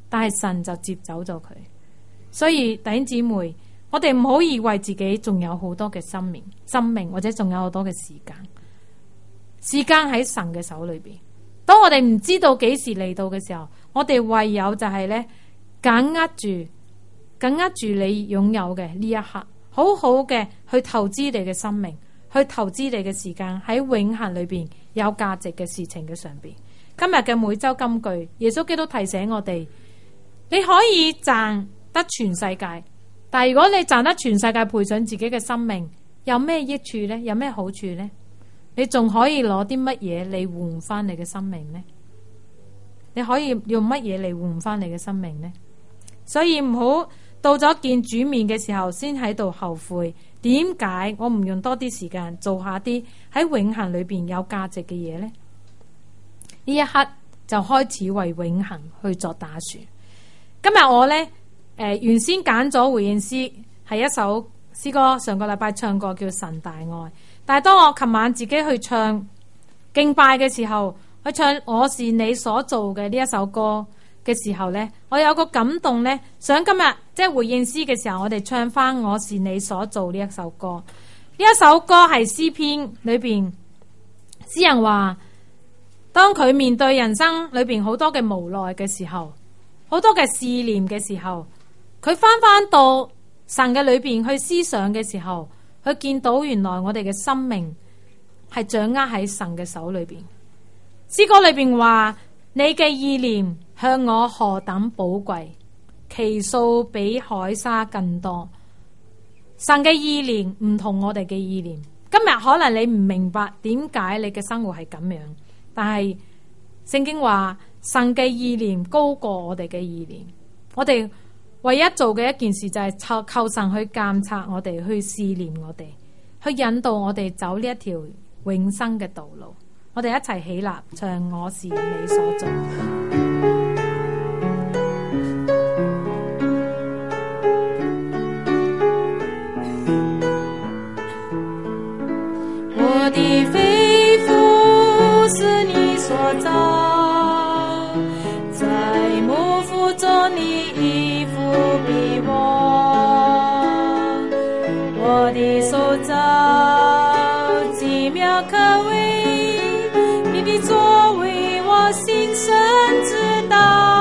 但係神就接走咗佢。所以弟兄姊妹，我哋唔好以為自己仲有好多嘅生命、生命或者仲有好多嘅時間。時間喺神嘅手裏邊。當我哋唔知道幾時嚟到嘅時候，我哋唯有就係咧，緊握住、緊握住你擁有嘅呢一刻，好好嘅去投資你嘅生命，去投資你嘅時間喺永恆裏邊有價值嘅事情嘅上邊。今日嘅每周金句，耶穌基督提醒我哋：你可以賺得全世界，但係如果你賺得全世界賠上自己嘅生命，有咩益處呢？有咩好處呢？你仲可以攞啲乜嘢嚟換翻你嘅生命呢？你可以用乜嘢嚟換翻你嘅生命呢？所以唔好到咗見主面嘅時候先喺度後悔，點解我唔用多啲時間做下啲喺永恆裏邊有價值嘅嘢呢？呢一刻就開始為永恆去作打算。今日我呢，誒、呃、原先揀咗回應詩係一首詩歌，上個禮拜唱過叫《神大愛》。但係當我琴晚自己去唱敬拜嘅時候，去唱我是你所做嘅呢一首歌嘅時候呢，我有個感動呢，想今日即係回應詩嘅時候，我哋唱翻我是你所做呢一首歌。呢一首歌係詩篇裏邊，詩人話，當佢面對人生裏邊好多嘅無奈嘅時候，好多嘅試煉嘅時候，佢翻翻到神嘅裏邊去思想嘅時候，佢見到原來我哋嘅生命係掌握喺神嘅手裏邊。詩歌裏邊話，你嘅意念向我何等寶貴，其數比海沙更多。神嘅意念唔同我哋嘅意念。今日可能你唔明白點解你嘅生活係咁樣，但係聖經話神嘅意念高過我哋嘅意念。我哋唯一做嘅一件事就係求神去監察我哋，去試煉我哋，去引導我哋走呢一條永生嘅道路。我哋一齊起立唱我是你所做。我的肺腑是你所造，在母腹中你已覆庇我，我的手脚奇妙可畏，你的作为我心深知道，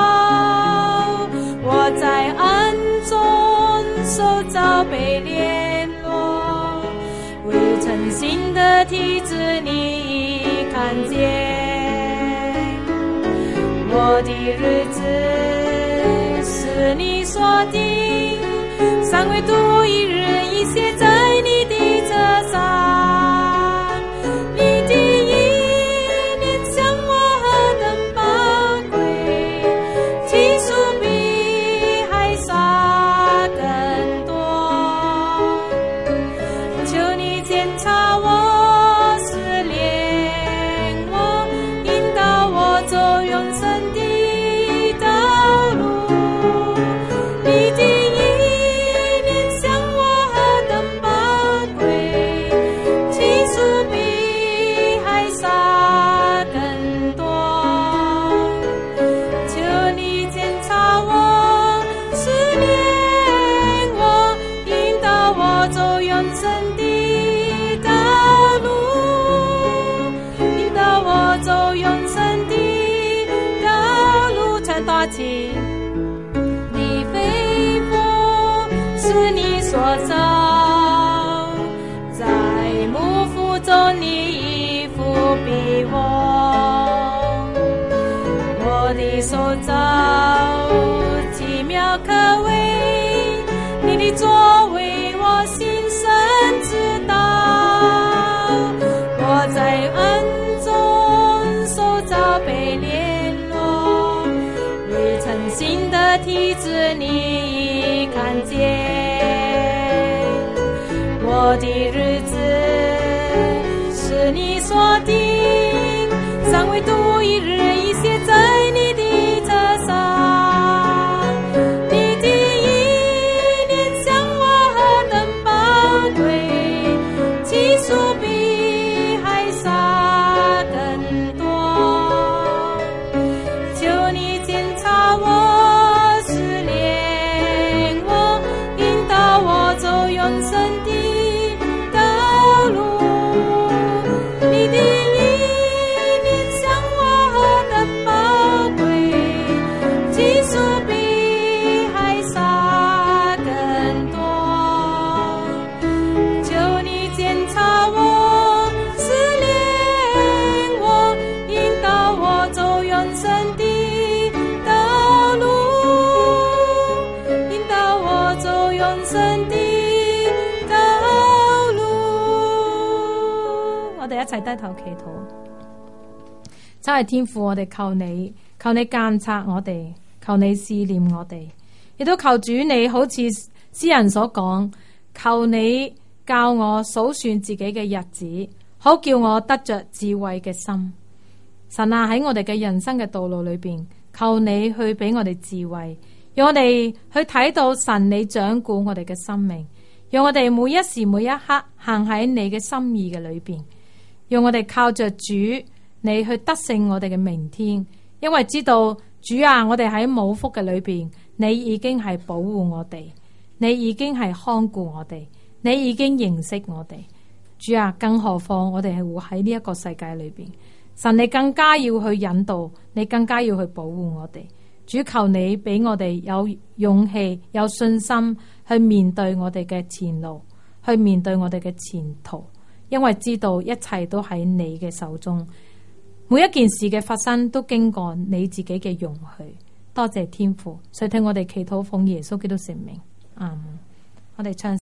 我在暗中受造被联络，未成形的体质你看见，我的日子是你所定，三位度一日已写在你的册上，你的意念向我何等宝贵，其数比海沙更多，求你检查我，试炼我，引导我走永生的道路，你的意念向我何等宝贵，其数比海沙更多，求你检查我，试炼我，引导我走永生的道路，引导我走永生的道路。唱多次，你肺腑是你所造，在母腹中你已覆庇我，我的手脚奇妙可畏，你的作为我心深知道，我在暗中受造被联络，未成形的体质你已看见，我的日子是你所定，三位度一日已写在你的册上，你的意念向我何等宝贵，其数比海沙更多，求你检查我， 齊低頭祈禱。真係天父，我哋求你，求你監察我哋，求你試驗我哋，亦都求主你好似詩人所講，求你教我數算自己嘅日子，好叫我得着智慧嘅心。神啊，喺我哋嘅人生嘅道路裏邊，求你去俾我哋智慧，讓我哋去睇到神你掌管我哋嘅生命，讓我哋每一時每一刻行喺你嘅心意嘅裏邊，讓我哋靠着主你去得勝我哋嘅明天，因為知道主啊，我哋喺母腹嘅裏邊，你已經係保護我哋，你已經係看顧我哋，你已經認識我哋。主啊，更何況我哋係活喺呢一個世界裏邊，神你更加要去引導，你更加要去保護我哋。主，求你俾我哋有勇氣、有信心去面對我哋嘅前路，去面對我哋嘅前途，因為知道一切都喺你嘅手中。每一件事嘅發生都經過你自己嘅容許，多謝天父，垂聽我哋祈禱，奉耶穌基督聖名，阿門。我哋唱。